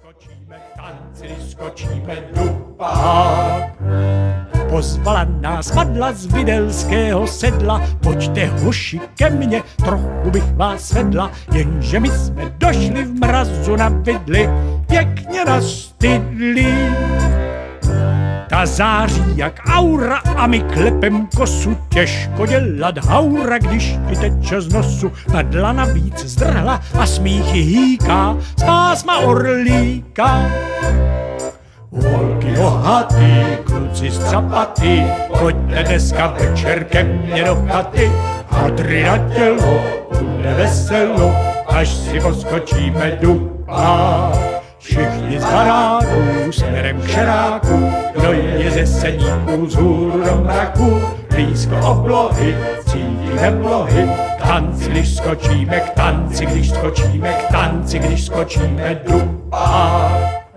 Skočíme k tanci, skočíme dupák. Pozvala nás madla z videlského sedla, pojďte hoši ke mně, trochu bych vás vedla, jenže my jsme došli v mrazu na vidli, pěkně nastydlí. Ta září jak aura a my klepem kosu, těžko dělat haura, když ti teče z nosu. Madla navíc zdrhla a smíchy hýká z pásma orlíka. Holky ohatý, kluci střapatý, pojďte dneska večer ke mně do chaty. Hadry na tělo, bude veselo, až si poskočíme dupák. Všichni z baráků směrem k šeráku, kdo je ze seníků vzhůru do mraku. Blízko oblohy, cítíme vlohy, k tanci, když skočíme, k tanci, když skočíme, k tanci, když skočíme dupák.